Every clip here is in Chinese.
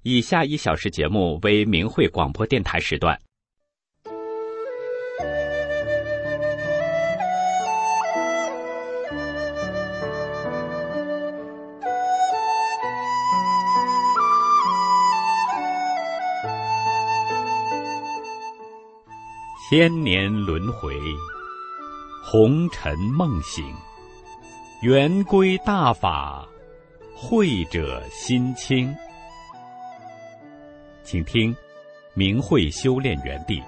以下1小时节目为明慧广播电台时段。千年轮回，红尘梦醒，圆归大法，慧者心清。请听明慧修炼园地。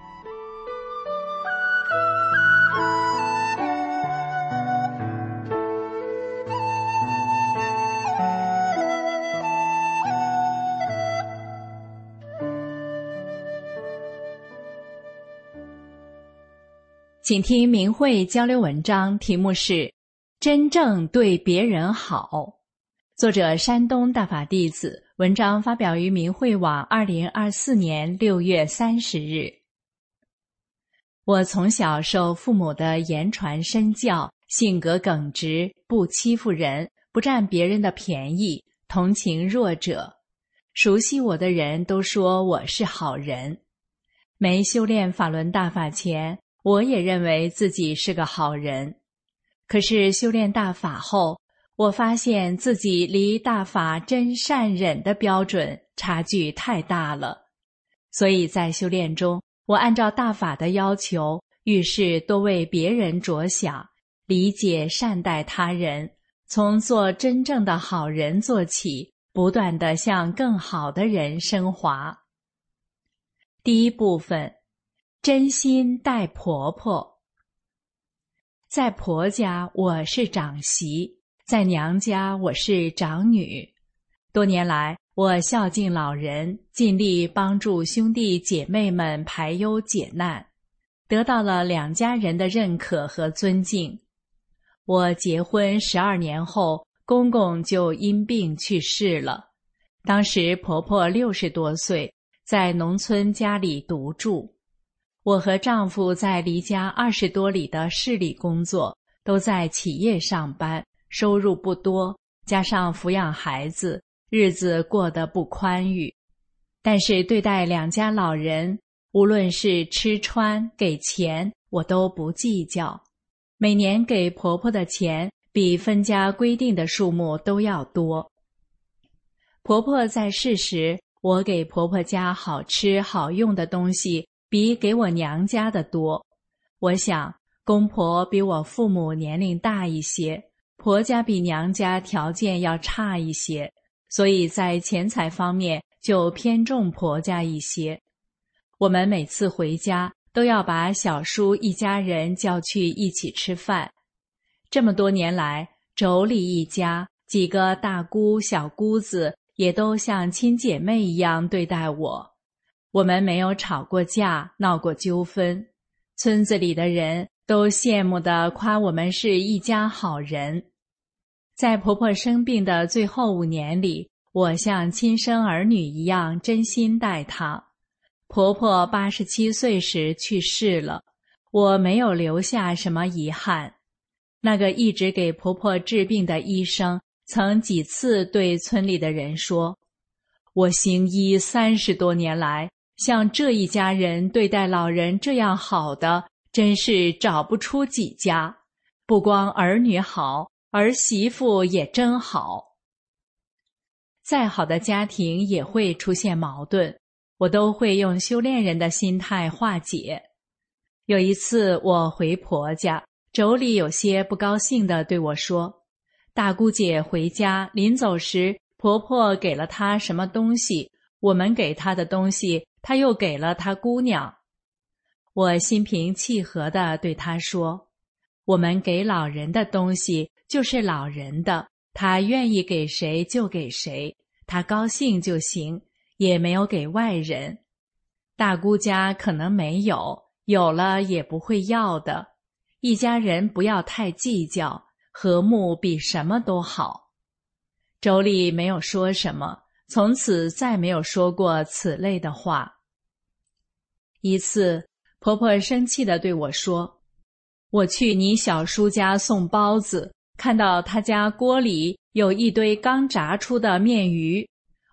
请听明慧交流文章，题目是真正对别人好，作者山东大法弟子，文章发表于明慧网2024年6月30日。我从小受父母的言传身教，性格耿直，不欺负人，不占别人的便宜，同情弱者。熟悉我的人都说我是好人。没修炼法轮大法前，我也认为自己是个好人。可是修炼大法后，我发现自己离大法真善忍的标准差距太大了。所以在修炼中，我按照大法的要求，遇事多为别人着想，理解善待他人，从做真正的好人做起，不断地向更好的人升华。第一部分，真心待婆婆。在婆家我是长媳，在娘家我是长女。多年来，我孝敬老人，尽力帮助兄弟姐妹们排忧解难，得到了两家人的认可和尊敬。我结婚12年后，公公就因病去世了。当时婆婆60多岁，在农村家里独住。我和丈夫在离家20多里的市里工作，都在企业上班，收入不多，加上抚养孩子，日子过得不宽裕。但是对待两家老人，无论是吃穿给钱，我都不计较。每年给婆婆的钱比分家规定的数目都要多。婆婆在世时，我给婆婆家好吃好用的东西比给我娘家的多。我想，公婆比我父母年龄大一些，婆家比娘家条件要差一些，所以在钱财方面就偏重婆家一些。我们每次回家都要把小叔一家人叫去一起吃饭。这么多年来，妯娌一家几个大姑小姑子也都像亲姐妹一样对待我。我们没有吵过架，闹过纠纷，村子里的人都羡慕地夸我们是一家好人。在婆婆生病的最后5年里，我像亲生儿女一样真心待她。婆婆87岁时去世了，我没有留下什么遗憾。那个一直给婆婆治病的医生曾几次对村里的人说，我行医30多年来，像这一家人对待老人这样好的，真是找不出几家。不光儿女好，儿媳妇也真好。再好的家庭也会出现矛盾，我都会用修炼人的心态化解。有一次我回婆家，妯娌有些不高兴地对我说，大姑姐回家临走时，婆婆给了她什么东西，我们给她的东西她又给了她姑娘。我心平气和地对她说，我们给老人的东西就是老人的，他愿意给谁就给谁，他高兴就行，也没有给外人。大姑家可能没有，有了也不会要的。一家人不要太计较，和睦比什么都好。妯娌没有说什么，从此再没有说过此类的话。一次，婆婆生气地对我说，我去你小叔家送包子，看到他家锅里有一堆刚炸出的面鱼，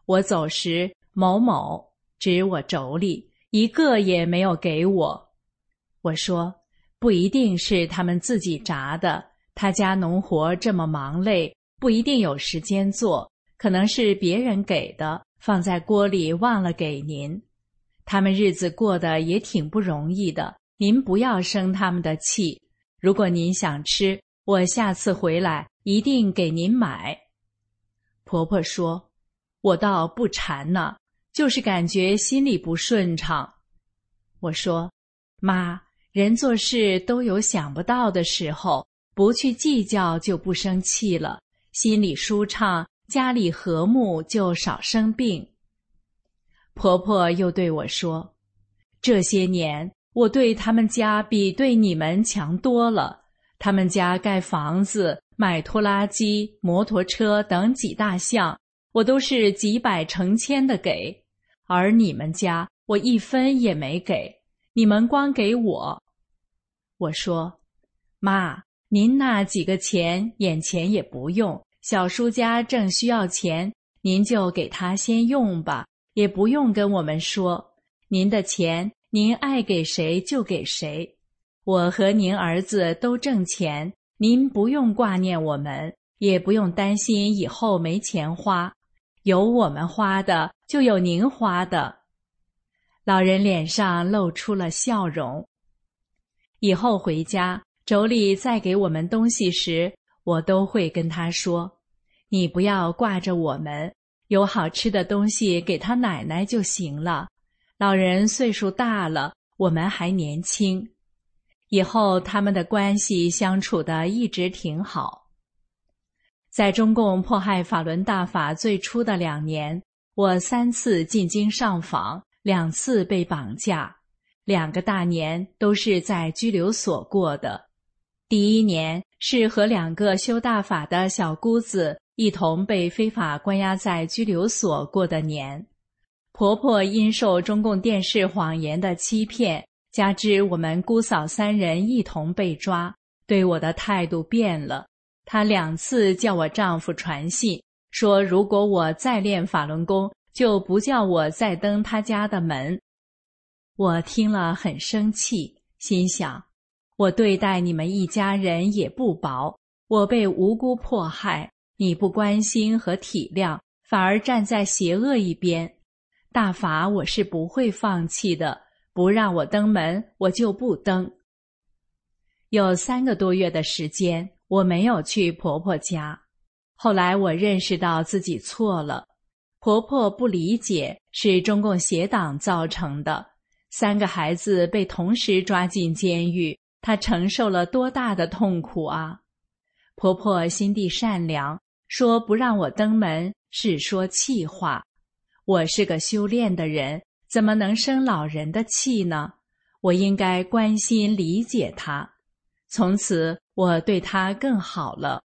我走时，某某指我妯娌，一个也没有给我。我说，不一定是他们自己炸的，他家农活这么忙累，不一定有时间做，可能是别人给的，放在锅里忘了给您。他们日子过得也挺不容易的，您不要生他们的气。如果您想吃，我下次回来一定给您买。婆婆说，我倒不馋呢，就是感觉心里不顺畅。我说，妈，人做事都有想不到的时候，不去计较就不生气了，心里舒畅，家里和睦，就少生病。婆婆又对我说，这些年我对他们家比对你们强多了，他们家盖房子、买拖拉机、摩托车等几大项，我都是几百成千的给，而你们家我一分也没给，你们光给我。我说，妈，您那几个钱眼前也不用，小叔家正需要钱，您就给他先用吧，也不用跟我们说，您的钱您爱给谁就给谁。我和您儿子都挣钱，您不用挂念我们，也不用担心以后没钱花，有我们花的就有您花的。老人脸上露出了笑容。以后回家，妯娌再给我们东西时，我都会跟他说，你不要挂着我们，有好吃的东西给他奶奶就行了，老人岁数大了，我们还年轻。以后他们的关系相处得一直挺好。在中共迫害法轮大法最初的2年，我3次进京上访，2次被绑架，2个大年都是在拘留所过的。第1年是和2个修大法的小姑子一同被非法关押在拘留所过的年。婆婆因受中共电视谎言的欺骗，加之我们姑嫂3人一同被抓，对我的态度变了。她2次叫我丈夫传信，说如果我再练法轮功，就不叫我再登他家的门。我听了很生气，心想，我对待你们一家人也不薄，我被无辜迫害，你不关心和体谅，反而站在邪恶一边。大法我是不会放弃的，不让我登门，我就不登。有3个多月的时间，我没有去婆婆家。后来我认识到自己错了，婆婆不理解，是中共邪党造成的。3个孩子被同时抓进监狱，她承受了多大的痛苦啊！婆婆心地善良，说不让我登门是说气话。我是个修炼的人，怎么能生老人的气呢？我应该关心理解她。从此我对她更好了。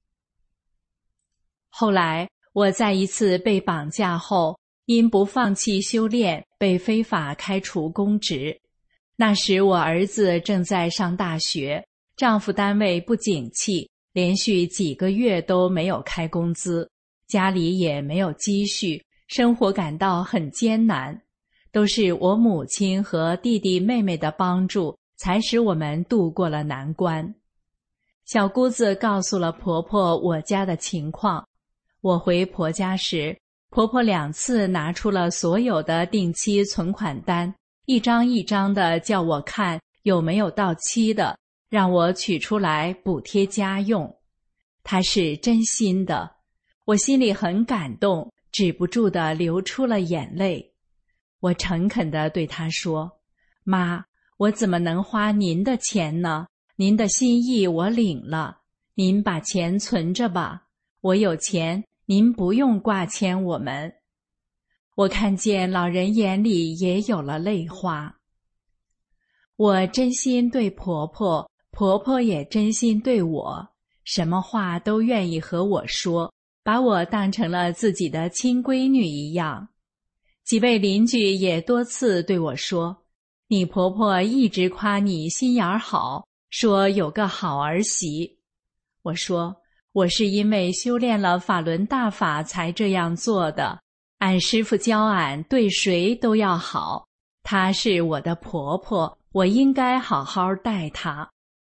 后来我在一次被绑架后，因不放弃修炼，被非法开除公职。那时我儿子正在上大学，丈夫单位不景气，连续几个月都没有开工资，家里也没有积蓄，生活感到很艰难。都是我母亲和弟弟妹妹的帮助，才使我们度过了难关。小姑子告诉了婆婆我家的情况。我回婆家时，婆婆2次拿出了所有的定期存款单，一张一张的叫我看有没有到期的，让我取出来补贴家用。她是真心的，我心里很感动，止不住地流出了眼泪。我诚恳地对她说，妈，我怎么能花您的钱呢？您的心意我领了，您把钱存着吧，我有钱，您不用挂牵我们。我看见老人眼里也有了泪花。我真心对婆婆，婆婆也真心对我，什么话都愿意和我说，把我当成了自己的亲闺女一样。几位邻居也多次对我说，你婆婆一直夸你心眼好，说有个好儿媳。我说，我是因为修炼了法轮大法才这样做的， 俺师父教俺对谁都要好，她是我的婆婆，我应该好好待她。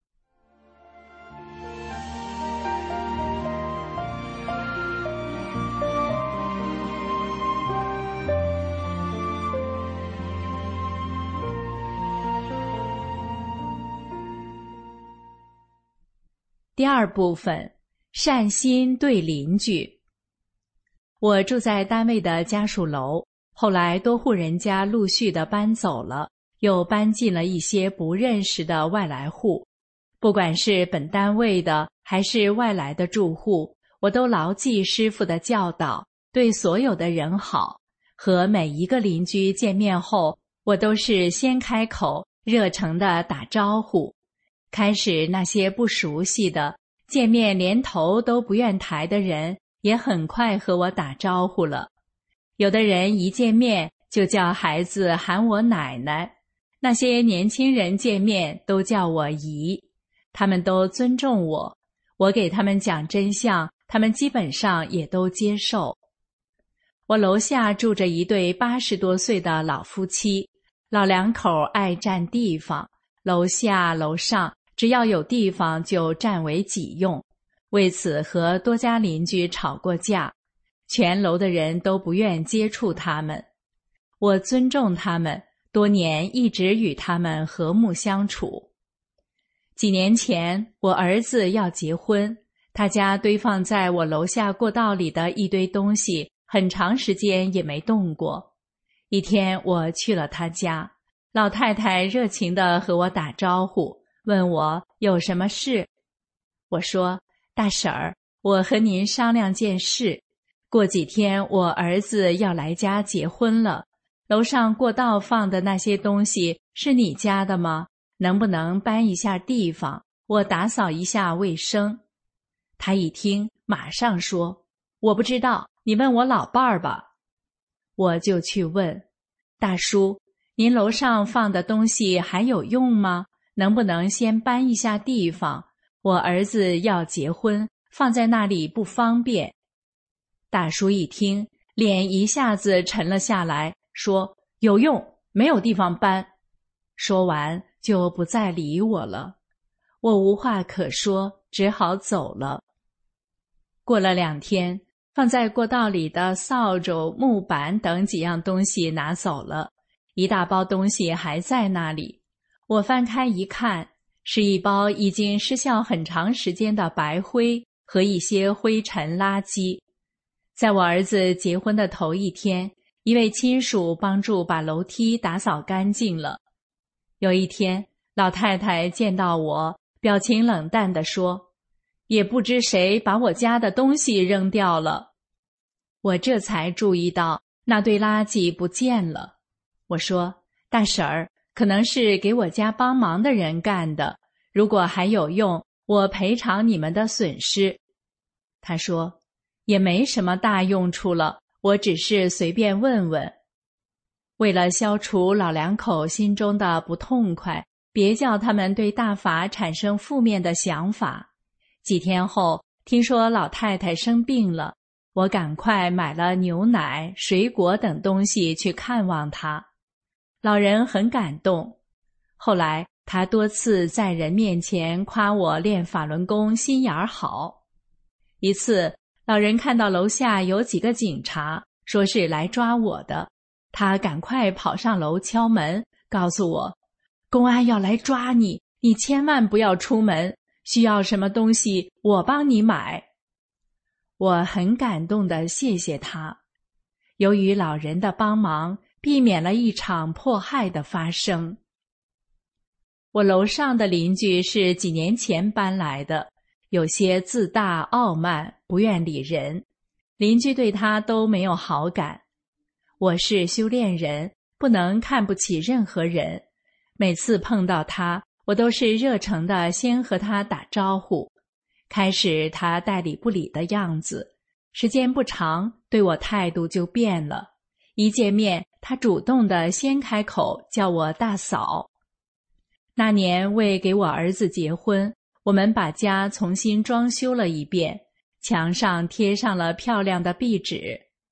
第二部分，善心对邻居。我住在单位的家属楼，后来多户人家陆续的搬走了，又搬进了一些不认识的外来户。不管是本单位的还是外来的住户，我都牢记师父的教导，对所有的人好。和每一个邻居见面后，我都是先开口，热诚地打招呼。开始那些不熟悉的，见面连头都不愿抬的人，也很快和我打招呼了。有的人一见面就叫孩子喊我奶奶，那些年轻人见面都叫我姨，他们都尊重我，我给他们讲真相，他们基本上也都接受。我楼下住着一对80多岁的老夫妻，老两口爱占地方，楼下楼上只要有地方就占为己用，为此和多家邻居吵过架，全楼的人都不愿接触他们。我尊重他们，多年一直与他们和睦相处。几年前，我儿子要结婚，他家堆放在我楼下过道里的一堆东西，很长时间也没动过。一天，我去了他家，老太太热情地和我打招呼，问我有什么事。我说，大婶儿，我和您商量件事，过几天我儿子要来家结婚了，楼上过道放的那些东西是你家的吗？能不能搬一下地方，我打扫一下卫生？他一听马上说，我不知道，你问我老伴儿吧。我就去问，大叔，您楼上放的东西还有用吗？能不能先搬一下地方？我儿子要结婚，放在那里不方便。大叔一听，脸一下子沉了下来，说有用，没有地方搬。说完就不再理我了。我无话可说，只好走了。过了2天，放在过道里的扫帚、木板等几样东西拿走了，一大包东西还在那里。我翻开一看，是一包已经失效很长时间的白灰和一些灰尘垃圾。在我儿子结婚的头一天，一位亲属帮助把楼梯打扫干净了。有一天，老太太见到我，表情冷淡地说，也不知谁把我家的东西扔掉了。我这才注意到那堆垃圾不见了。我说，大婶儿，可能是给我家帮忙的人干的，如果还有用，我赔偿你们的损失。他说，也没什么大用处了，我只是随便问问。为了消除老两口心中的不痛快，别叫他们对大法产生负面的想法，几天后，听说老太太生病了，我赶快买了牛奶、水果等东西去看望她。老人很感动。后来他多次在人面前夸我练法轮功心眼儿好。一次，老人看到楼下有几个警察，说是来抓我的，他赶快跑上楼敲门，告诉我，公安要来抓你，你千万不要出门，需要什么东西我帮你买。我很感动地谢谢他。由于老人的帮忙，避免了一场迫害的发生。我楼上的邻居是几年前搬来的，有些自大傲慢，不愿理人，邻居对他都没有好感。我是修炼人，不能看不起任何人，每次碰到他，我都是热诚地先和他打招呼。开始他代理不理的样子，时间不长，对我态度就变了。一见面，他主动地先开口叫我大嫂。那年为给我儿子结婚，我们把家重新装修了一遍，墙上贴上了漂亮的壁纸。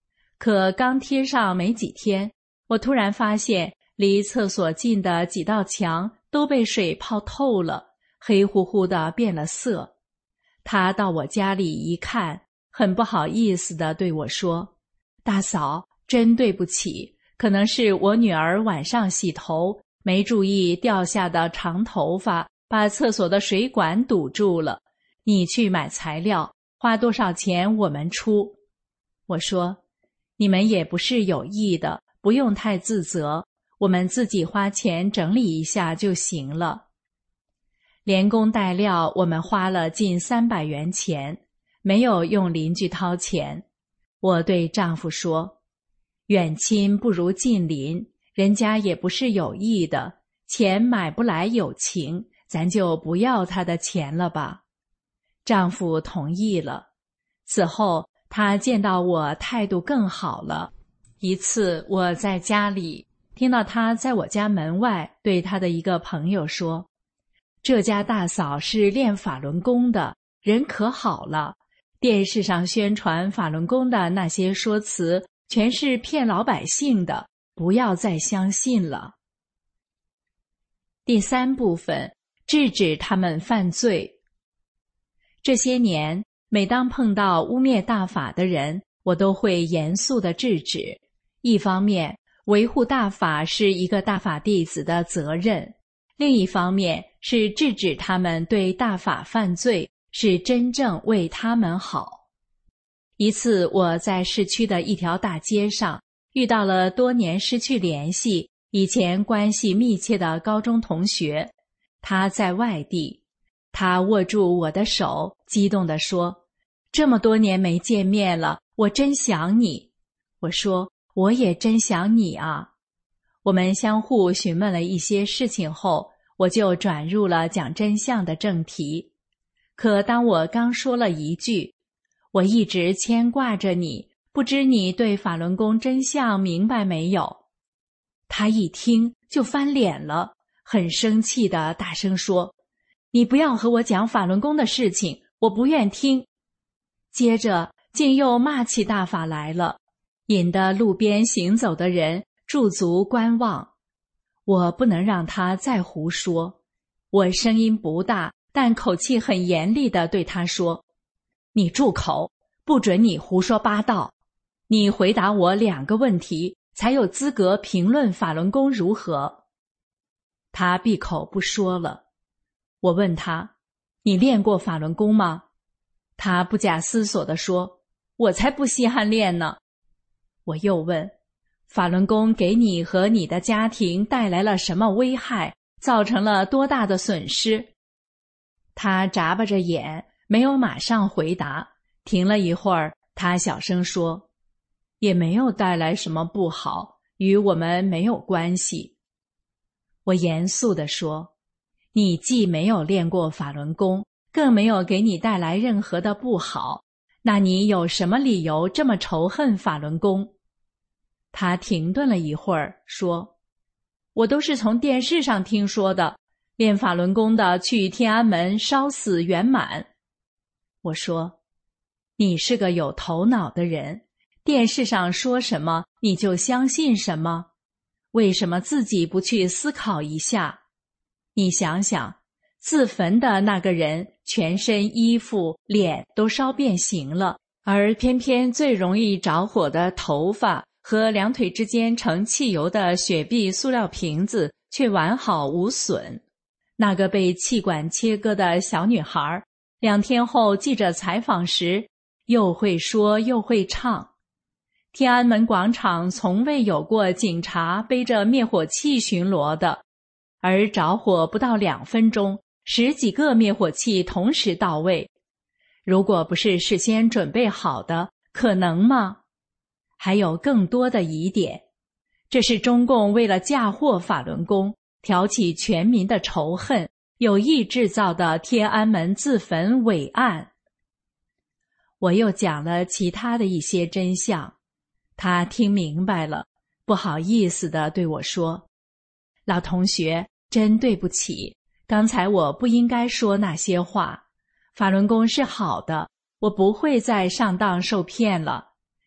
可刚贴上没几天，我突然发现离厕所近的几道墙都被水泡透了，黑乎乎的变了色。他到我家里一看，很不好意思地对我说：“大嫂，真对不起，可能是我女儿晚上洗头，没注意掉下的长头发把厕所的水管堵住了。你去买材料，花多少钱我们出。”我说：“你们也不是有意的，不用太自责，我们自己花钱整理一下就行了。”连工带料我们花了近300元钱，没有用邻居掏钱。我对丈夫说：“远亲不如近邻，人家也不是有意的，钱买不来友情，咱就不要他的钱了吧。”丈夫同意了。此后他见到我态度更好了。一次我在家里听到他在我家门外对他的一个朋友说：“这家大嫂是练法轮功的，人可好了。电视上宣传法轮功的那些说辞全是骗老百姓的，不要再相信了。”第3部分，制止他们犯罪。这些年，每当碰到污蔑大法的人，我都会严肃地制止。一方面，维护大法是一个大法弟子的责任；另一方面是制止他们对大法犯罪，是真正为他们好。一次，我在市区的一条大街上遇到了多年失去联系、以前关系密切的高中同学，他在外地。他握住我的手，激动地说：“这么多年没见面了，我真想你。”我说：“我也真想你啊。”我们相互询问了一些事情后，我就转入了讲真相的正题。可当我刚说了一句：“我一直牵挂着你，不知你对法轮功真相明白没有？”他一听就翻脸了，很生气地大声说：“你不要和我讲法轮功的事情，我不愿听。”接着竟又骂起大法来了，引得路边行走的人驻足观望。我不能让他再胡说，我声音不大，但口气很严厉地对他说：“你住口，不准你胡说八道。你回答我2个问题，才有资格评论法轮功如何。”他闭口不说了。我问他：“你练过法轮功吗？”他不假思索地说：“我才不稀罕练呢。”我又问：“法轮功给你和你的家庭带来了什么危害，造成了多大的损失？”他眨巴着眼，没有马上回答。停了一会儿，他小声说：“也没有带来什么不好，与我们没有关系。”我严肃地说：“你既没有练过法轮功，更没有给你带来任何的不好，那你有什么理由这么仇恨法轮功？”他停顿了一会儿，说：“我都是从电视上听说的，练法轮功的去天安门烧死圆满。”我说：“你是个有头脑的人，电视上说什么你就相信什么？为什么自己不去思考一下？你想想，自焚的那个人全身衣服、脸都烧变形了，而偏偏最容易着火的头发和2腿之间盛汽油的雪碧塑料瓶子却完好无损。那个被气管切割的小女孩，2天后记者采访时，又会说又会唱。天安门广场从未有过警察背着灭火器巡逻的，而着火不到2分钟，10几个灭火器同时到位。如果不是事先准备好的，可能吗？还有更多的疑点，这是中共为了嫁祸法轮功，挑起全民的仇恨，有意制造的天安门自焚伪案。我又讲了其他的一些真相，他听明白了，不好意思地对我说：“老同学，真对不起，刚才我不应该说那些话。法轮功是好的，我不会再上当受骗了。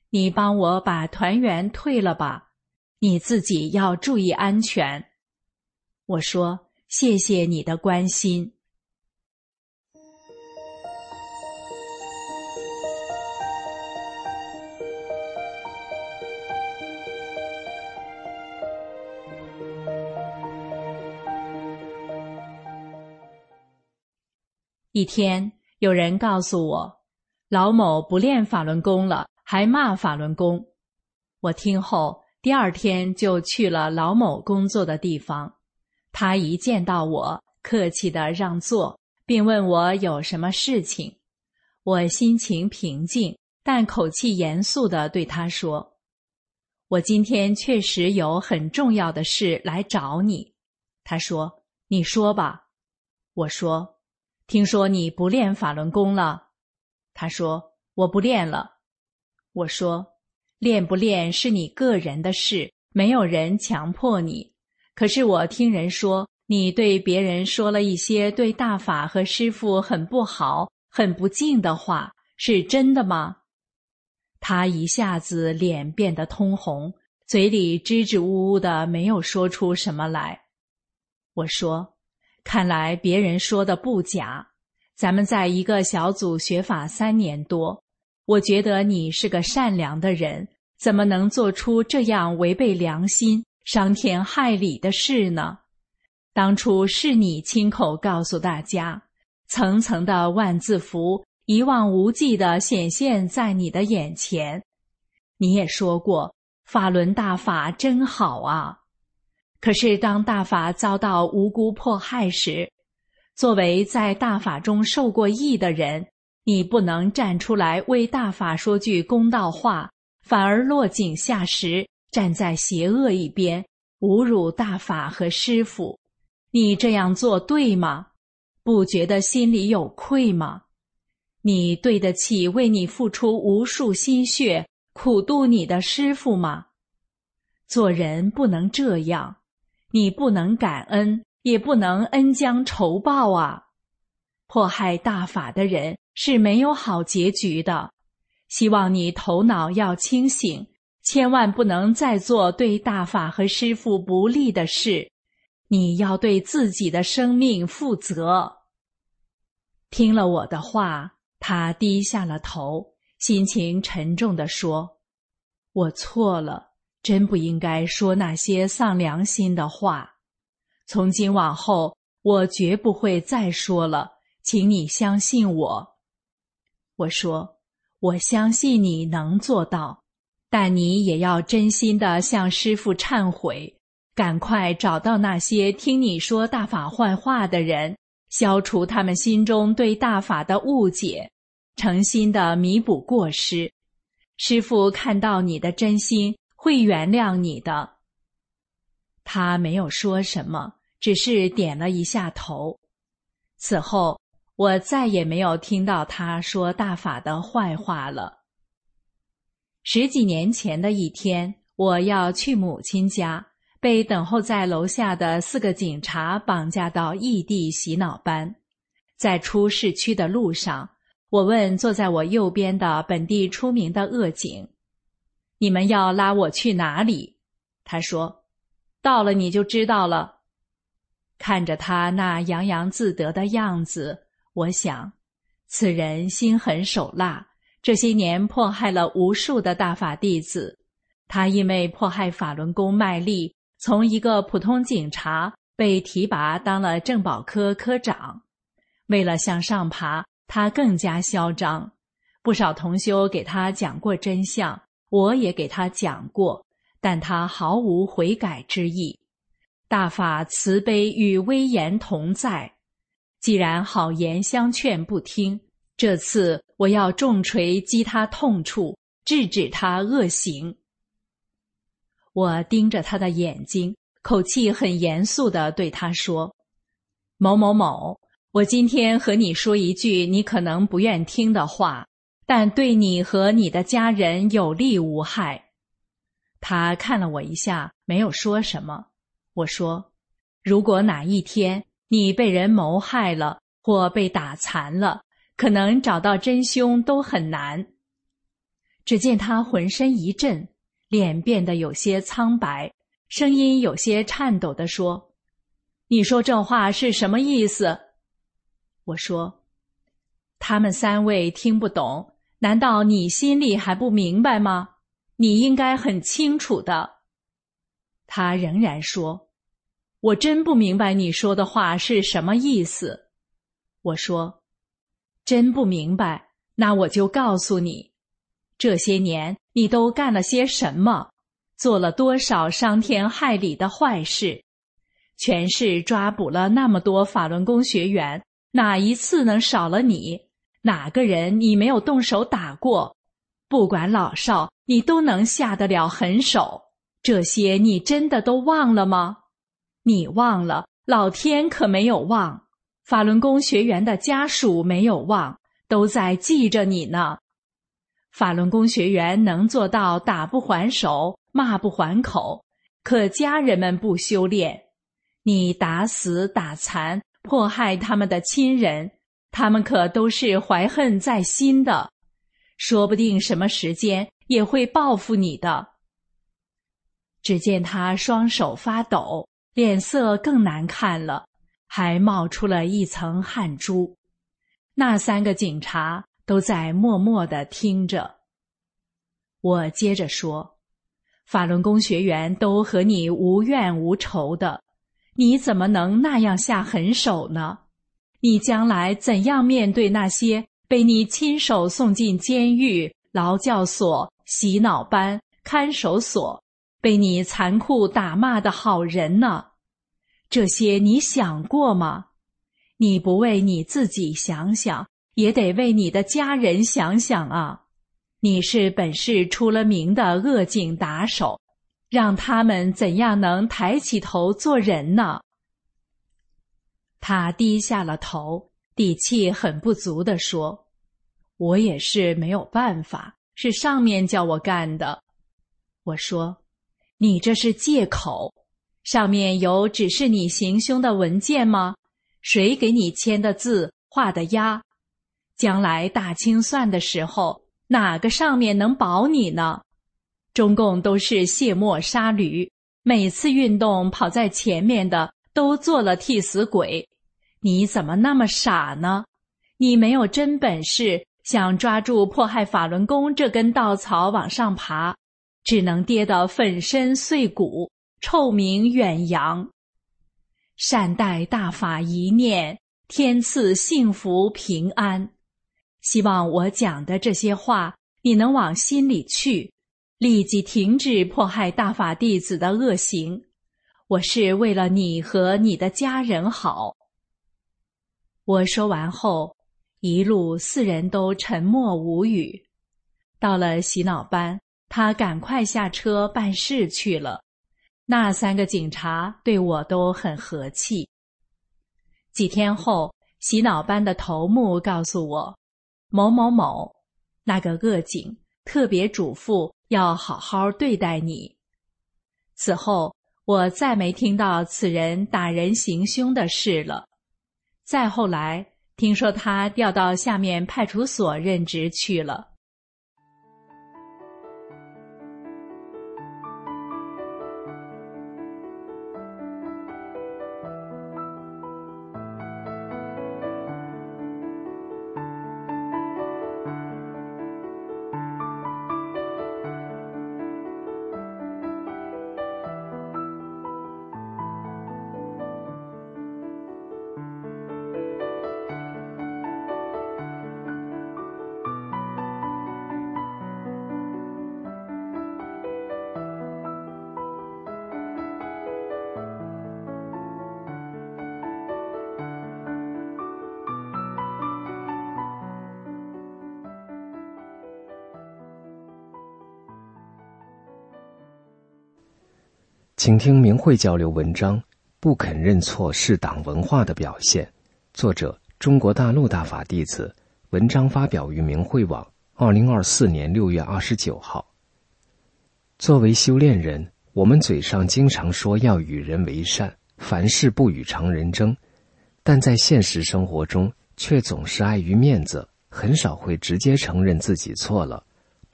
你帮我把团员退了吧，你自己要注意安全。我说，谢谢你的关心。一天，有人告诉我，老某不练法轮功了，还骂法轮功。我听后，第二天就去了老某工作的地方。他一见到我，客气地让座，并问我有什么事情。我心情平静，但口气严肃地对他说：“我今天确实有很重要的事来找你。”他说：“你说吧。”我说：“听说你不练法轮功了。”他说：“我不练了。”我说：“练不练是你个人的事，没有人强迫你。可是我听人说，你对别人说了一些对大法和师父很不好、很不敬的话，是真的吗？”他一下子脸变得通红，嘴里支支吾吾的，没有说出什么来。我说：“看来别人说的不假。咱们在一个小组学法3年多，我觉得你是个善良的人，怎么能做出这样违背良心、伤天害理的事呢？当初是你亲口告诉大家，层层的万字符一望无际地显现在你的眼前。你也说过，法轮大法真好啊。可是当大法遭到无辜迫害时，作为在大法中受过益的人，你不能站出来为大法说句公道话，反而落井下石，站在邪恶一边，侮辱大法和师父。你这样做对吗？不觉得心里有愧吗？你对得起为你付出无数心血、苦度你的师父吗？做人不能这样，你不能感恩，也不能恩将仇报啊！迫害大法的人是没有好结局的，希望你头脑要清醒，千万不能再做对大法和师父不利的事。你要对自己的生命负责。听了我的话，他低下了头，心情沉重地说：“我错了，真不应该说那些丧良心的话。从今往后，我绝不会再说了，请你相信我。”我说：“我相信你能做到，但你也要真心地向师父忏悔。赶快找到那些听你说大法坏话的人，消除他们心中对大法的误解，诚心地弥补过失。师父看到你的真心，会原谅你的。”他没有说什么，只是点了一下头。此后，我再也没有听到他说大法的坏话了。10几年前的一天，我要去母亲家，被等候在楼下的4个警察绑架到异地洗脑班。在出市区的路上，我问坐在我右边的本地出名的恶警：“你们要拉我去哪里？”他说：“到了你就知道了。”看着他那洋洋自得的样子，我想，此人心狠手辣，这些年迫害了无数的大法弟子。他因为迫害法轮功卖力，从一个普通警察被提拔当了政保科科长。为了向上爬，他更加嚣张。不少同修给他讲过真相，我也给他讲过，但他毫无悔改之意。大法慈悲与威严同在，既然好言相劝不听，这次我要重锤击他痛处，制止他恶行。我盯着他的眼睛，口气很严肃地对他说：“某某某，我今天和你说一句你可能不愿听的话，但对你和你的家人有利无害。”他看了我一下，没有说什么。我说：“如果哪一天你被人谋害了，或被打残了，可能找到真凶都很难。 只见他浑身一震，脸变得有些苍白，声音有些颤抖地说：“你说这话是什么意思？”我说：“他们3位听不懂，难道你心里还不明白吗？你应该很清楚的。”他仍然说：“我真不明白你说的话是什么意思。”我说：“真不明白，那我就告诉你，这些年你都干了些什么，做了多少伤天害理的坏事。全市抓捕了那么多法轮功学员，哪一次能少了你？哪个人你没有动手打过？不管老少，你都能下得了狠手。这些你真的都忘了吗？你忘了，老天可没有忘，法轮功学员的家属没有忘，都在记着你呢。法轮功学员能做到打不还手，骂不还口，可家人们不修炼。你打死打残，迫害他们的亲人，他们可都是怀恨在心的，说不定什么时间也会报复你的。”只见他双手发抖，脸色更难看了，还冒出了一层汗珠。那3个警察都在默默地听着。我接着说：“法轮功学员都和你无怨无仇的，你怎么能那样下狠手呢？你将来怎样面对那些被你亲手送进监狱、劳教所、洗脑班、看守所，被你残酷打骂的好人呢？这些你想过吗？你不为你自己想想，也得为你的家人想想啊！你是本市出了名的恶警打手，让他们怎样能抬起头做人呢？”他低下了头，底气很不足地说：“我也是没有办法，是上面叫我干的。”我说：“你这是借口，上面有指示你行凶的文件吗？谁给你签的字、画的押？将来大清算的时候，哪个上面能保你呢？中共都是卸磨杀驴，每次运动跑在前面的都做了替死鬼。你怎么那么傻呢？你没有真本事，想抓住迫害法轮功这根稻草往上爬，只能跌得粉身碎骨，臭名远扬。善待大法一念，天赐幸福平安。希望我讲的这些话你能往心里去，立即停止迫害大法弟子的恶行。我是为了你和你的家人好。”我说完后，一路4人都沉默无语。到了洗脑班，他赶快下车办事去了。那3个警察对我都很和气。几天后，洗脑班的头目告诉我，某某某，那个恶警特别嘱咐要好好对待你。此后，我再没听到此人打人行凶的事了。再后来，听说他调到下面派出所任职去了。 请听明慧交流文章，不肯认错是党文化的表现。作者：中国大陆大法弟子。文章发表于明慧网，2024年6月29号。作为修炼人，我们嘴上经常说要与人为善，凡事不与常人争，但在现实生活中却总是碍于面子，很少会直接承认自己错了，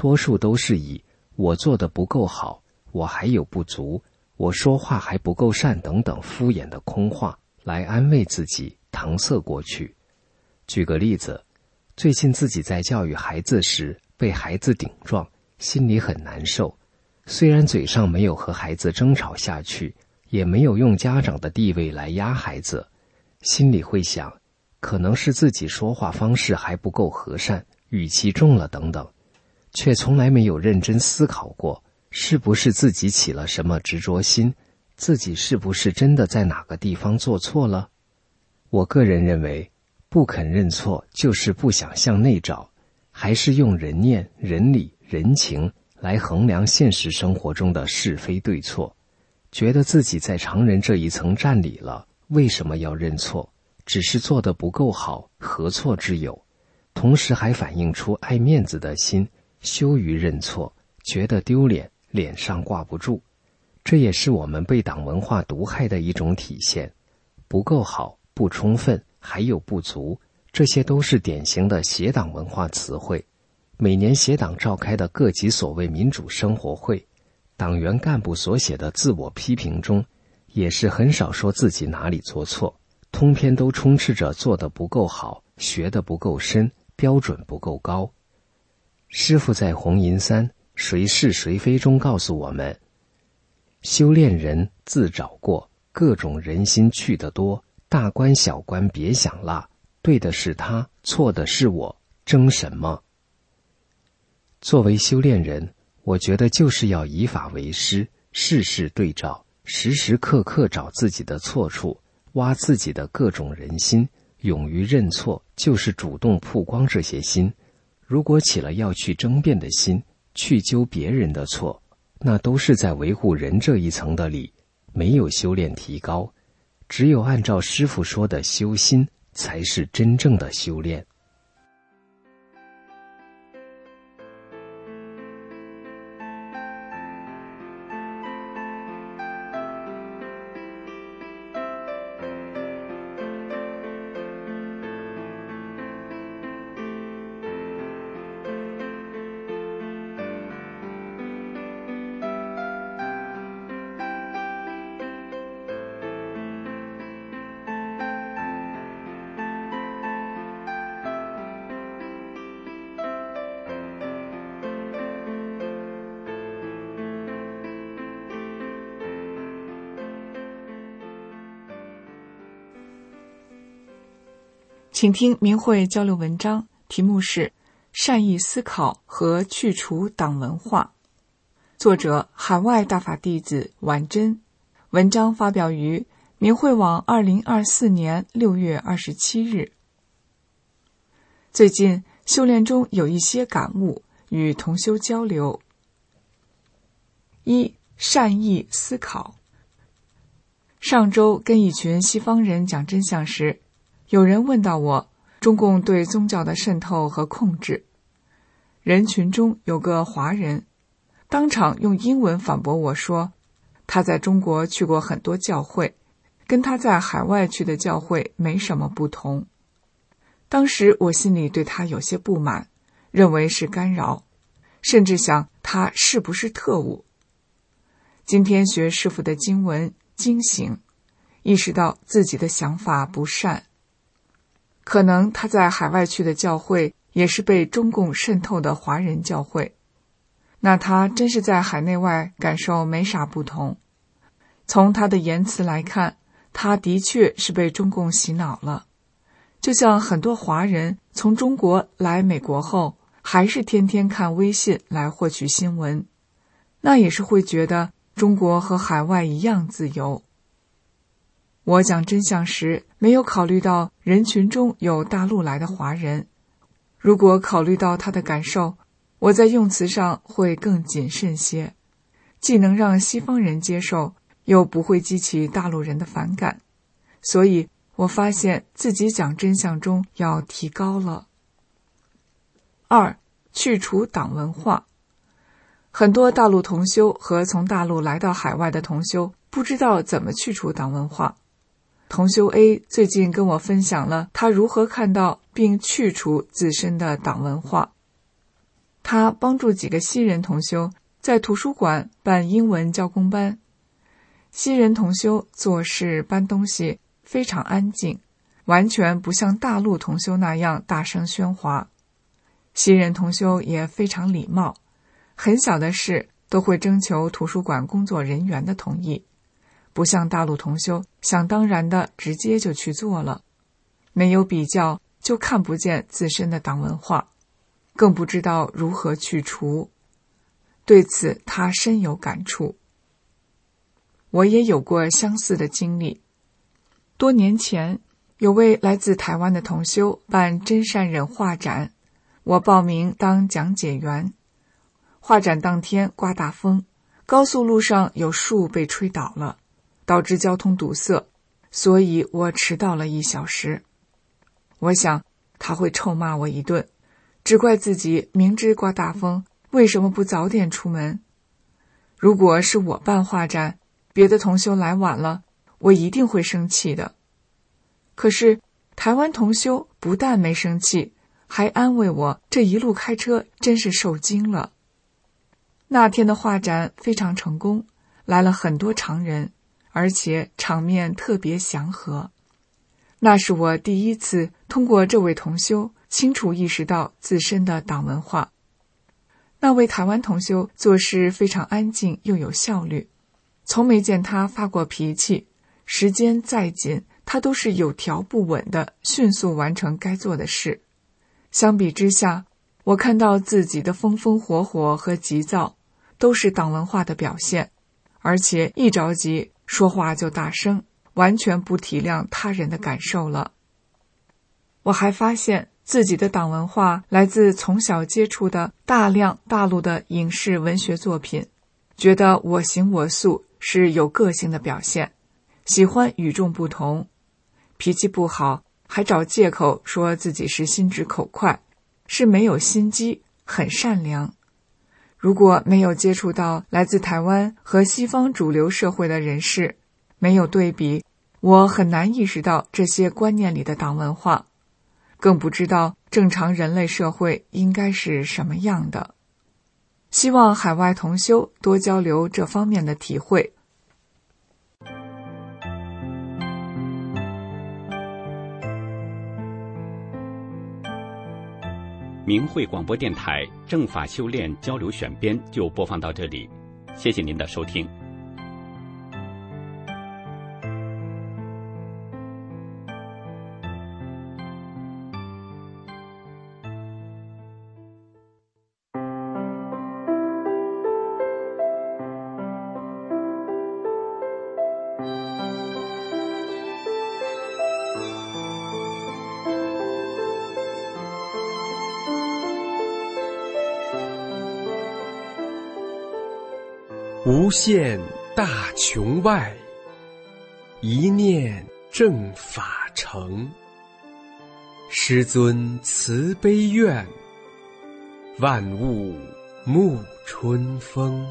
多数都是以我做得不够好，我还有不足，我说话还不够善等等敷衍的空话来安慰自己，搪塞过去。举个例子，最近自己在教育孩子时被孩子顶撞，心里很难受。虽然嘴上没有和孩子争吵下去，也没有用家长的地位来压孩子，心里会想，可能是自己说话方式还不够和善，语气重了等等，却从来没有认真思考过，是不是自己起了什么执着心，自己是不是真的在哪个地方做错了？我个人认为，不肯认错就是不想向内找，还是用人念、人理、人情来衡量现实生活中的是非对错，觉得自己在常人这一层占理了，为什么要认错？只是做得不够好，何错之有？同时还反映出爱面子的心，羞于认错，觉得丢脸，脸上挂不住。这也是我们被党文化毒害的一种体现。不够好，不充分，还有不足，这些都是典型的邪党文化词汇。每年邪党召开的各级所谓民主生活会，党员干部所写的自我批评中，也是很少说自己哪里做错，通篇都充斥着做得不够好，学得不够深，标准不够高。师父在红银三谁是谁非中告诉我们，修炼人自找过，各种人心去得多，大官小官别想落，对的是他，错的是我，争什么？作为修炼人，我觉得就是要以法为师，事事对照，时时刻刻找自己的错处，挖自己的各种人心，勇于认错，就是主动曝光这些心。如果起了要去争辩的心，去揪别人的错，那都是在维护人这一层的理，没有修炼提高。只有按照师父说的修心，才是真正的修炼。 请听明慧交流文章，题目是善意思考和去除党文化，作者海外大法弟子婉珍，文章发表于明慧网2024年6月27日。最近修炼中有一些感悟，与同修交流。一、善意思考。上周跟一群西方人讲真相时，有人问到我，中共对宗教的渗透和控制。人群中有个华人，当场用英文反驳我说，他在中国去过很多教会，跟他在海外去的教会没什么不同。当时我心里对他有些不满，认为是干扰，甚至想他是不是特务。今天学师父的经文惊醒，意识到自己的想法不善。可能他在海外去的教会也是被中共渗透的华人教会，那他真是在海内外感受没啥不同。从他的言辞来看，他的确是被中共洗脑了。就像很多华人从中国来美国后，还是天天看微信来获取新闻，那也是会觉得中国和海外一样自由。我讲真相时，没有考虑到人群中有大陆来的华人。如果考虑到他的感受，我在用词上会更谨慎些，既能让西方人接受，又不会激起大陆人的反感。所以我发现自己讲真相中要提高了。二、去除党文化。很多大陆同修和从大陆来到海外的同修不知道怎么去除党文化。同修 A 最近跟我分享了他如何看到并去除自身的党文化。 他帮助几个西人同修在图书馆办英文教工班。西人同修做事搬东西非常安静，完全不像大陆同修那样大声喧哗。西人同修也非常礼貌，很小的事都会征求图书馆工作人员的同意，不像大陆同修想当然的直接就去做了，没有比较就看不见自身的党文化，更不知道如何去除。对此他深有感触。我也有过相似的经历。多年前，有位来自台湾的同修办真善忍画展，我报名当讲解员。画展当天刮大风，高速路上有树被吹倒了，导致交通堵塞，所以我迟到了1小时。我想他会臭骂我一顿，只怪自己明知刮大风，为什么不早点出门？如果是我办画展，别的同修来晚了，我一定会生气的。可是台湾同修不但没生气，还安慰我这一路开车真是受惊了。那天的画展非常成功，来了很多常人，而且场面特别祥和。那是我第一次通过这位同修清楚意识到自身的党文化。那位台湾同修做事非常安静又有效率，从没见他发过脾气，时间再紧，他都是有条不紊地迅速完成该做的事。相比之下，我看到自己的风风火火和急躁，都是党文化的表现，而且一着急说话就大声，完全不体谅他人的感受了。我还发现自己的党文化来自从小接触的大量大陆的影视文学作品，觉得我行我素是有个性的表现，喜欢与众不同，脾气不好还找借口说自己是心直口快，是没有心机，很善良。如果没有接触到来自台湾和西方主流社会的人士，没有对比，我很难意识到这些观念里的党文化，更不知道正常人类社会应该是什么样的。希望海外同修多交流这方面的体会。 明慧广播电台正法修炼交流选编就播放到这里，谢谢您的收听。 无限大穹外，一念正法成。师尊慈悲愿，万物沐春风。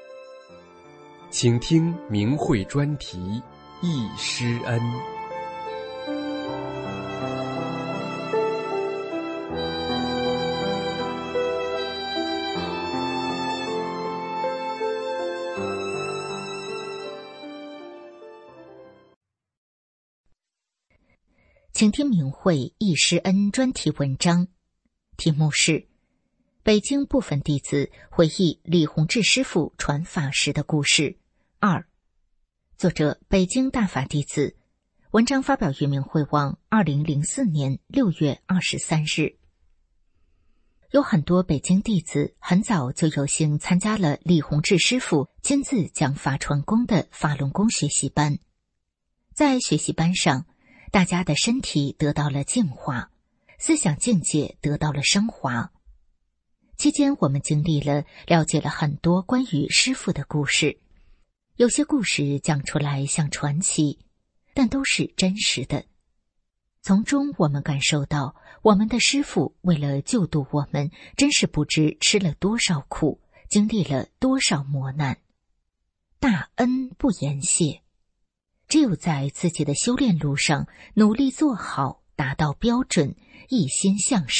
请听明慧专题忆师恩。 请听明慧忆师恩专题文章，题目是北京部分弟子回忆李洪志师父传法时的故事2，作者北京大法弟子，文章发表于明慧网2004年6月23日。有很多北京弟子很早就有幸参加了李洪志师父亲自讲法传功的法轮功学习班，在学习班上，大家的身体得到了净化，思想境界得到了升华。期间我们经历了了解了很多关于师父的故事，有些故事讲出来像传奇，但都是真实的。从中我们感受到，我们的师父为了救度我们，真是不知吃了多少苦，经历了多少磨难。大恩不言谢，只有在自己的修炼路上努力做好，达到标准，一心向善，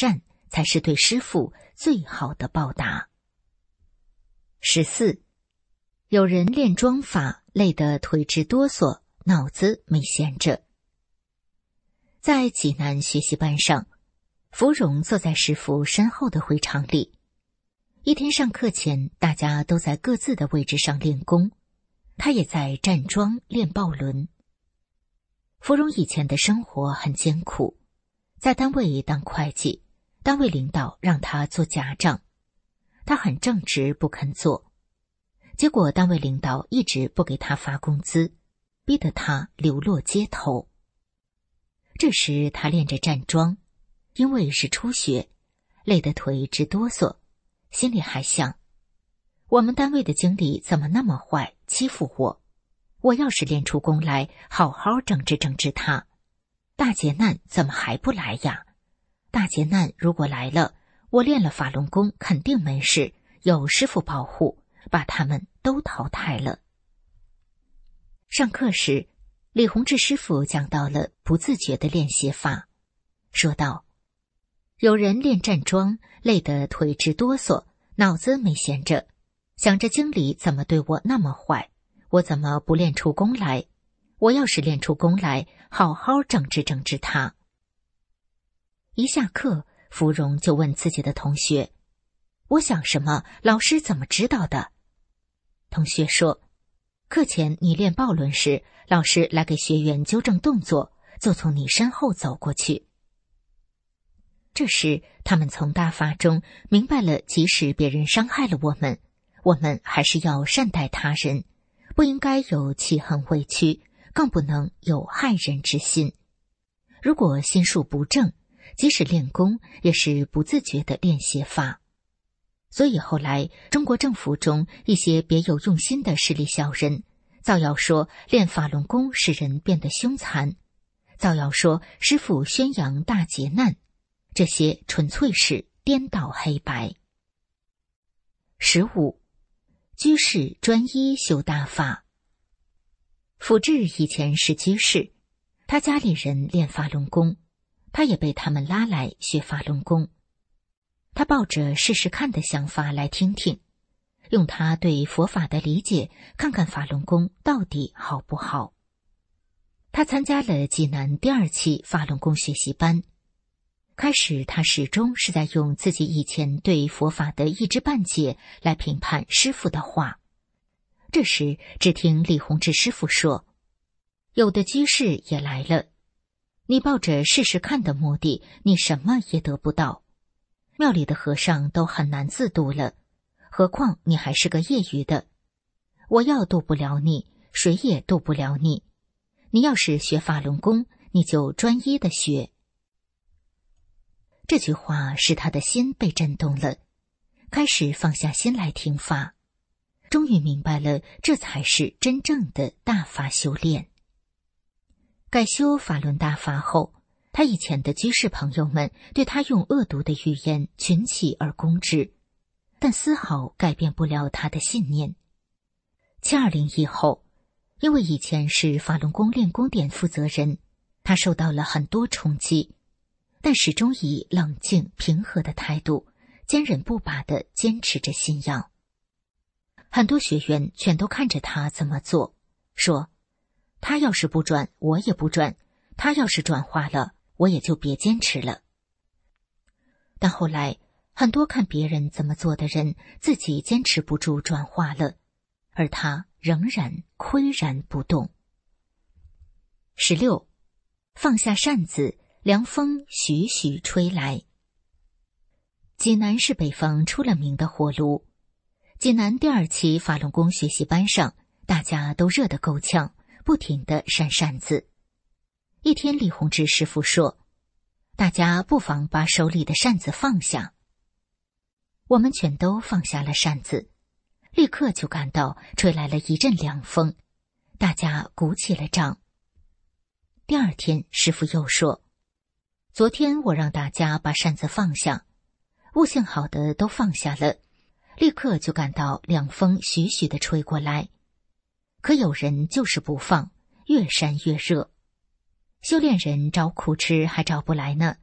才是对师父最好的报答。14，有人练桩法累得腿直哆嗦，脑子没闲着。在济南学习班上，芙蓉坐在师父身后的会场里。一天上课前，大家都在各自的位置上练功，他也在站桩练抱轮。芙蓉以前的生活很艰苦，在单位当会计，单位领导让他做假账，他很正直不肯做，结果单位领导一直不给他发工资，逼得他流落街头。这时他练着站桩，因为是初学，累得腿直哆嗦，心里还想，我们单位的经理怎么那么坏，欺负我，我要是练出功来，好好整治整治他。大劫难怎么还不来呀？大劫难如果来了，我练了法轮功肯定没事，有师父保护，把他们都淘汰了。上课时，李洪志师傅讲到了不自觉的练习法，说道，有人练站桩累得腿直哆嗦，脑子没闲着，想着经理怎么对我那么坏，我怎么不练出功来？我要是练出功来，好好整治整治他。一下课，芙蓉就问自己的同学，我想什么，老师怎么知道的？同学说，课前你练抱轮时，老师来给学员纠正动作，就从你身后走过去。这时他们从大法中明白了，即使别人伤害了我们，我们还是要善待他人，不应该有气恨委屈，更不能有害人之心。如果心术不正，即使练功也是不自觉的练习法。所以后来中国政府中一些别有用心的势力小人，造谣说练法轮功使人变得凶残，造谣说师父宣扬大劫难，这些纯粹是颠倒黑白。15，居士专一修大法。辅志以前是居士，他家里人练法轮功，他也被他们拉来学法轮功。他抱着试试看的想法来听听，用他对佛法的理解，看看法轮功到底好不好。他参加了济南第2期法轮功学习班。开始他始终是在用自己以前对佛法的一知半解来评判师父的话。这时只听李洪志师父说，有的居士也来了，你抱着试试看的目的，你什么也得不到。庙里的和尚都很难自度了，何况你还是个业余的。我要渡不了你，谁也渡不了你。你要是学法轮功，你就专一的学。这句话使他的心被震动了，开始放下心来听法，终于明白了，这才是真正的大法修炼。改修法轮大法后，他以前的居士朋友们对他用恶毒的语言群起而攻之，但丝毫改变不了他的信念。720以后，因为以前是法轮功练功点负责人，他受到了很多冲击，但始终以冷静平和的态度，坚韧不拔地坚持着信仰。很多学员全都看着他怎么做，说他要是不转，我也不转；他要是转化了，我也就别坚持了。但后来很多看别人怎么做的人，自己坚持不住转化了，而他仍然岿然不动。16，放下扇子，凉风徐徐吹来。济南是北方出了名的火炉，济南第2期法轮功学习班上，大家都热得够呛，不停地扇扇子。一天李洪志师父说，大家不妨把手里的扇子放下。我们全都放下了扇子，立刻就感到吹来了一阵凉风，大家鼓起了掌。第2天师父又说，昨天我让大家把扇子放下，悟性好的都放下了，立刻就感到凉风徐徐地吹过来。可有人就是不放，越扇越热。修炼人找苦吃还找不来呢，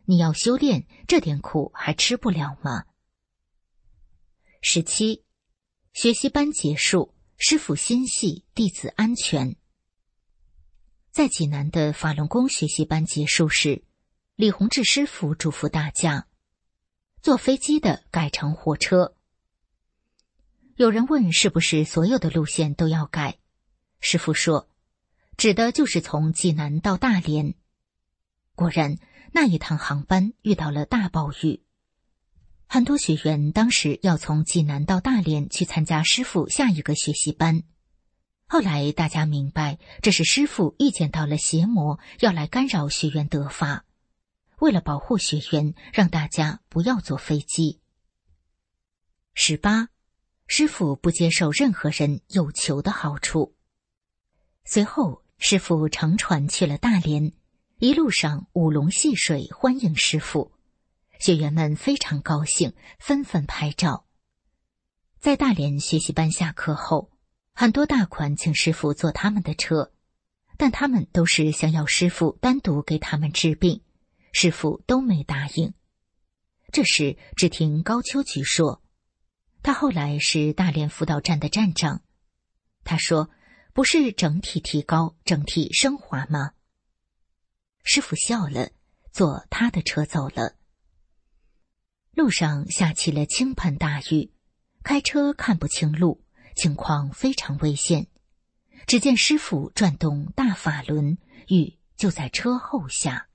你要修炼，这点苦还吃不了吗？17. 学习班结束，师父心系弟子安全。在济南的法轮功学习班结束时，李洪志师父嘱咐大家，坐飞机的改成火车。有人问是不是所有的路线都要改，师父说，指的就是从济南到大连。果然，那一趟航班遇到了大暴雨，很多学员当时要从济南到大连去参加师父下一个学习班。后来大家明白，这是师父预见到了邪魔要来干扰学员得法，为了保护学员，让大家不要坐飞机。18. 师父不接受任何人有求的好处。随后，师父乘船去了大连，一路上舞龙戏水欢迎师父，学员们非常高兴，纷纷拍照。在大连学习班下课后，很多大款请师父坐他们的车，但他们都是想要师父单独给他们治病，师父都没答应。这时只听高秋菊说，他后来是大连辅导站的站长。他说，不是整体提高，整体升华吗？师父笑了，坐他的车走了。路上下起了倾盆大雨，开车看不清路，情况非常危险。只见师父转动大法轮，雨就在车后下。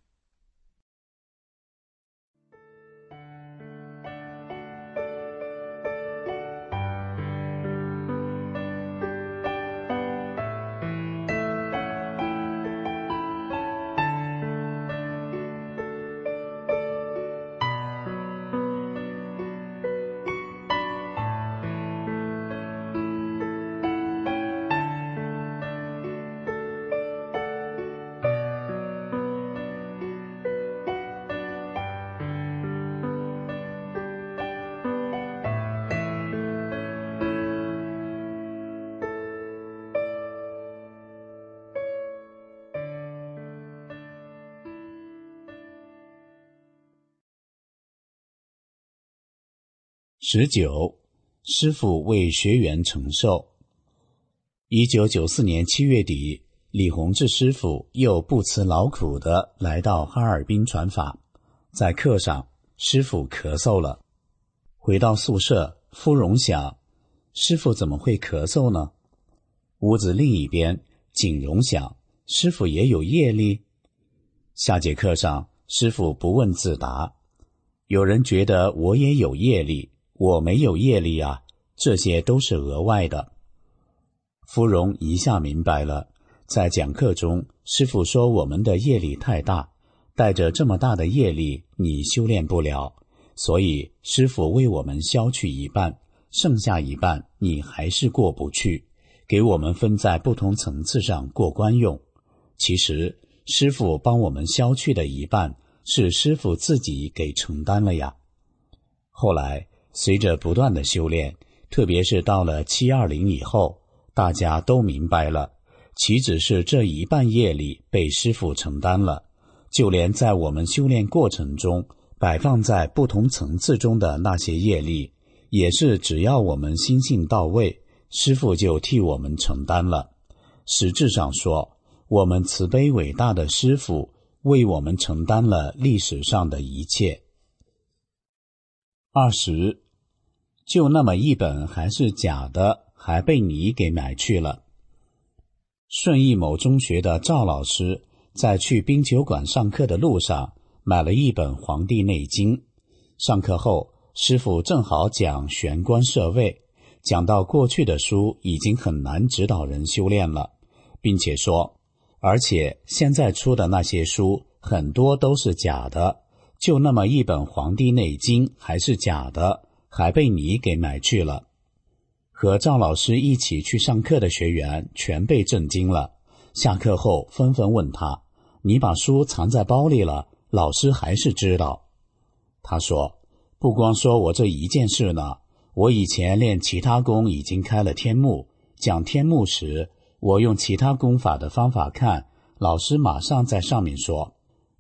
19. 师父为学员承受。1994年7月底，李洪志师父又不辞劳苦地来到哈尔滨传法。在课上，师父咳嗽了。回到宿舍，芙蓉想，师父怎么会咳嗽呢？屋子另一边，景荣想，师父也有业力。下节课上，师父不问自答。有人觉得我也有业力，我没有业力啊，这些都是额外的。芙蓉一下明白了，在讲课中，师父说我们的业力太大，带着这么大的业力，你修炼不了，所以师父为我们消去一半，剩下一半你还是过不去，给我们分在不同层次上过关用。其实师父帮我们消去的一半，是师父自己给承担了呀。后来随着不断的修炼，特别是到了720以后，大家都明白了，岂止是这一半业力被师父承担了，就连在我们修炼过程中摆放在不同层次中的那些业力，也是只要我们心性到位，师父就替我们承担了。实质上说，我们慈悲伟大的师父为我们承担了历史上的一切。20. 就那么一本还是假的，还被你给买去了。顺义某中学的赵老师在去冰球馆上课的路上买了一本《黄帝内经》。上课后，师父正好讲玄关设位，讲到过去的书已经很难指导人修炼了，并且说，而且现在出的那些书很多都是假的，就那么一本《黄帝内经》还是假的，还被你给买去了。和赵老师一起去上课的学员全被震惊了，下课后纷纷问他，你把书藏在包里了，老师还是知道。他说，不光说我这一件事呢，我以前练其他功已经开了天目，讲天目时，我用其他功法的方法看，老师马上在上面说，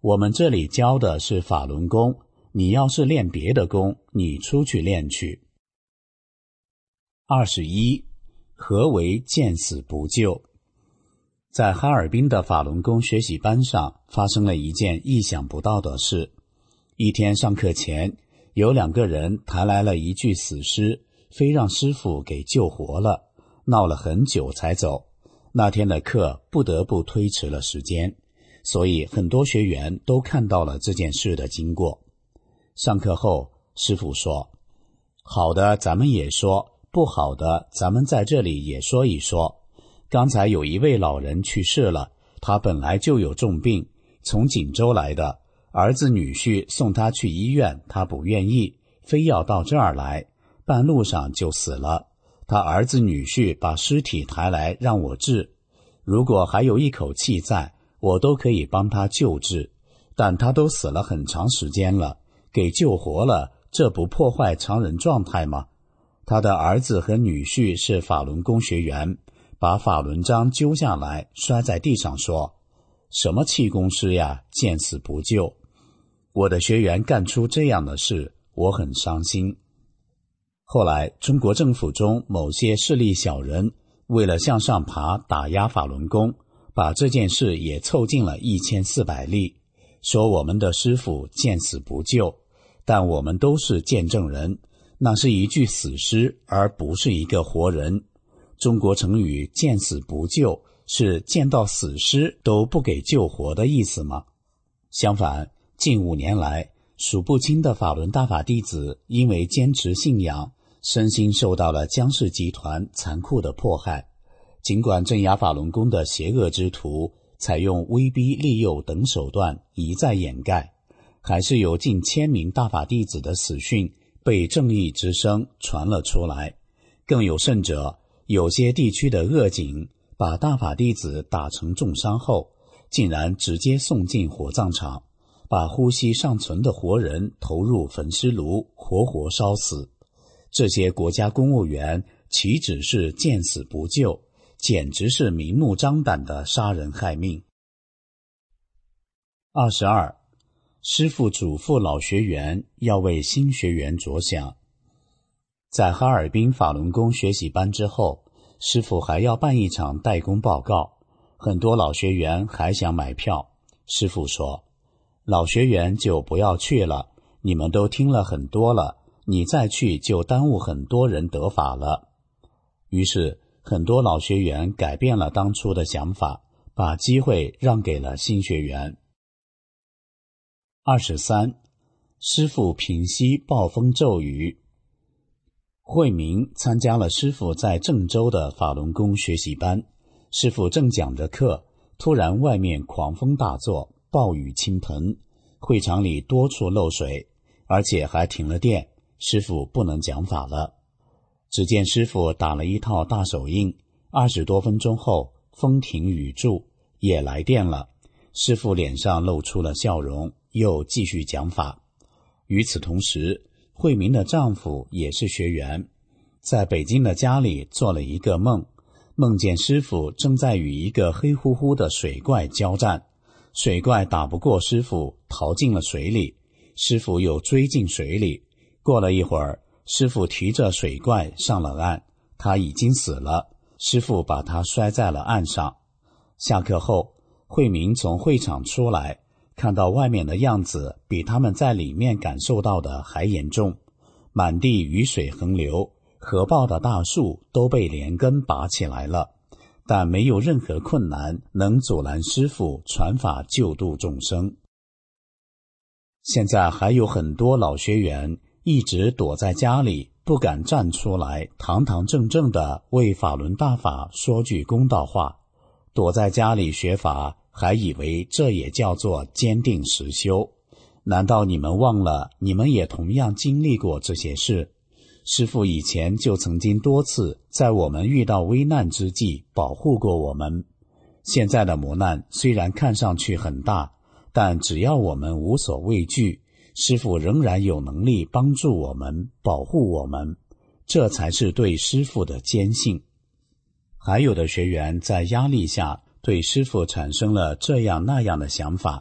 我们这里教的是法轮功，你要是练别的功，你出去练去。21. 何为见死不救？在哈尔滨的法轮功学习班上发生了一件意想不到的事。一天上课前，有2个人抬来了一具死尸，非让师父给救活了，闹了很久才走。那天的课不得不推迟了时间，所以很多学员都看到了这件事的经过。上课后，师父说，好的咱们也说，不好的咱们在这里也说一说。刚才有一位老人去世了，他本来就有重病，从锦州来的，儿子女婿送他去医院，他不愿意，非要到这儿来，半路上就死了。他儿子女婿把尸体抬来让我治，如果还有一口气在，我都可以帮他救治，但他都死了很长时间了，给救活了，这不破坏常人状态吗？他的儿子和女婿是法轮功学员，把法轮章揪下来摔在地上说，什么气功师呀，见死不救。我的学员干出这样的事，我很伤心。后来中国政府中某些势力小人为了向上爬打压法轮功，把这件事也凑进了1400例，说我们的师父见死不救，但我们都是见证人，那是一具死尸，而不是一个活人。中国成语见死不救是见到死尸都不给救活的意思吗？相反，近5年来，数不清的法轮大法弟子因为坚持信仰，身心受到了姜氏集团残酷的迫害。尽管镇压法轮功的邪恶之徒采用威逼利诱等手段一再掩盖，还是有近1000名大法弟子的死讯被正义之声传了出来。更有甚者，有些地区的恶警把大法弟子打成重伤后，竟然直接送进火葬场，把呼吸尚存的活人投入焚尸炉，活活烧死。这些国家公务员岂止是见死不救，简直是明目张胆的杀人害命。22. 师父嘱咐老学员要为新学员着想。在哈尔滨法轮功学习班之后，师父还要办一场代工报告，很多老学员还想买票。师父说，老学员就不要去了，你们都听了很多了，你再去就耽误很多人得法了。于是很多老学员改变了当初的想法，把机会让给了新学员。23. 师父平息暴风骤雨。慧明参加了师父在郑州的法轮功学习班，师父正讲着课，突然外面狂风大作，暴雨倾盆，会场里多处漏水，而且还停了电，师父不能讲法了。只见师父打了一套大手印，20多分钟后风停雨住，也来电了，师父脸上露出了笑容，又继续讲法。与此同时，慧明的丈夫也是学员，在北京的家里做了一个梦，梦见师父正在与一个黑乎乎的水怪交战，水怪打不过师父，逃进了水里，师父又追进水里，过了一会儿，师父提着水怪上了岸，他已经死了，师父把他摔在了岸上。下课后，慧明从会场出来，看到外面的样子比他们在里面感受到的还严重，满地雨水横流，合抱的大树都被连根拔起来了，但没有任何困难能阻拦师父传法救度众生。现在还有很多老学员一直躲在家里，不敢站出来堂堂正正地为法轮大法说句公道话，躲在家里学法，还以为这也叫做坚定实修。难道你们忘了，你们也同样经历过这些事？师父以前就曾经多次在我们遇到危难之际保护过我们。现在的磨难虽然看上去很大，但只要我们无所畏惧，师父仍然有能力帮助我们，保护我们，这才是对师父的坚信。还有的学员在压力下对师父产生了这样那样的想法，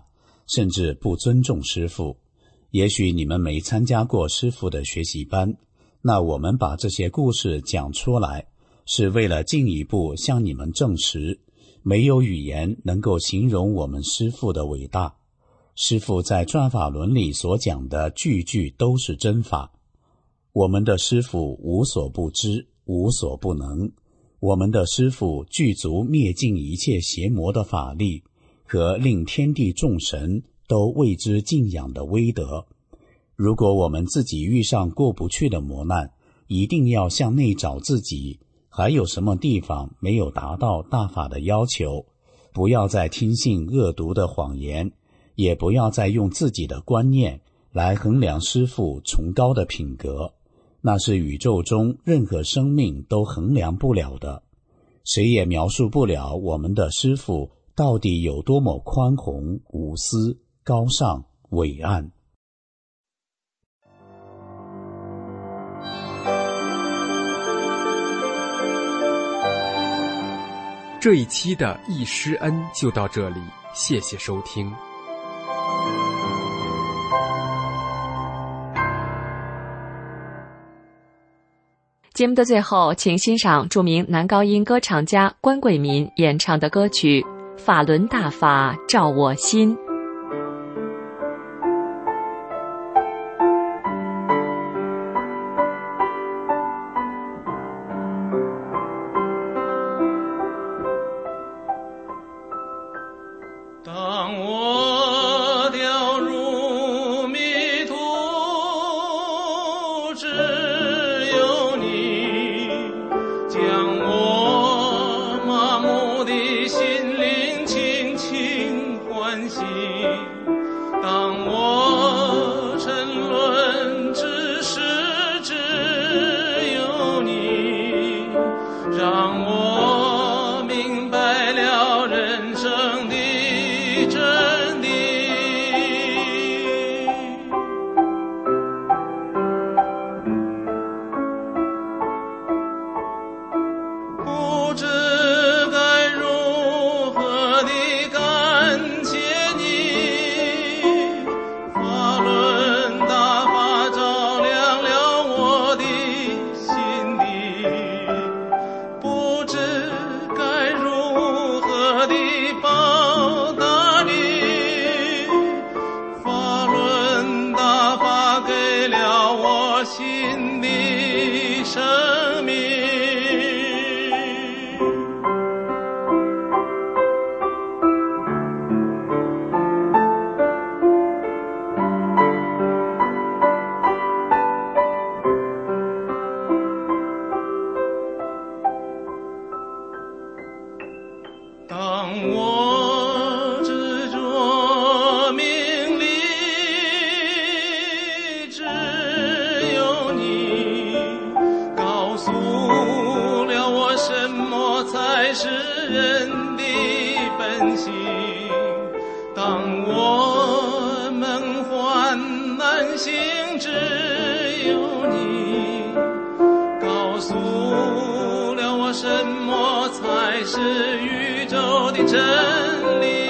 甚至不尊重师父。也许你们没参加过师父的学习班，那我们把这些故事讲出来，是为了进一步向你们证实，没有语言能够形容我们师父的伟大。师父在转法轮里所讲的句句都是真法。我们的师父无所不知，无所不能。我们的师父具足灭尽一切邪魔的法力和令天地众神都为之敬仰的威德。如果我们自己遇上过不去的磨难，一定要向内找自己，还有什么地方没有达到大法的要求，不要再听信恶毒的谎言，也不要再用自己的观念来衡量师父崇高的品格，那是宇宙中任何生命都衡量不了的。谁也描述不了我们的师父到底有多么宽宏、无私、高尚、伟岸。 这一期的忆师恩就到这里，谢谢收听。 节目的最后，请欣赏著名男高音歌唱家关贵民演唱的歌曲《法轮大法照我心》。 当我掉入迷途，只有你将我麻木的心灵轻轻唤醒。当我沉沦之时，只有你让我明白了人生的真理。不知该如何地感谢你，法轮大法照亮了我的心底，不知该如何地报答你，法轮大法给了我新的生命。当我执着名利，只有你告诉了我什么才是人的本性。当我梦幻难醒，只有你告诉了我什么才是宇宙的真理。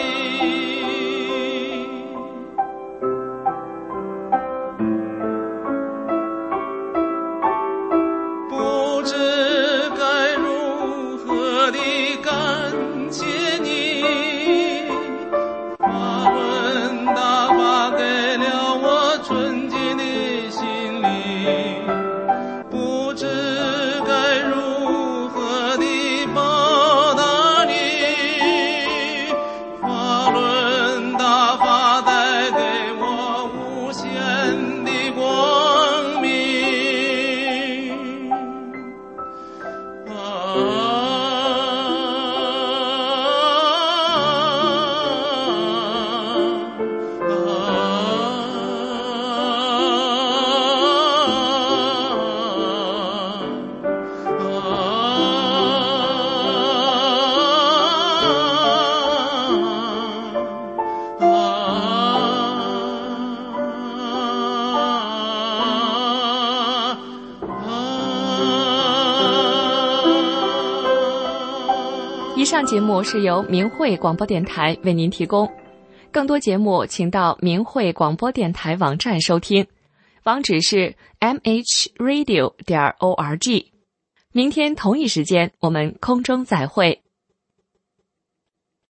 不知该如何地感谢你，法轮大法给了我纯洁的心灵，不知该如何地报答你，法轮大法带给我无限的光明。 以上节目是由明慧广播电台为您提供。 更多节目请到明慧广播电台网站收听，网址是 mhradio.org。明天同一时间我们空中再会。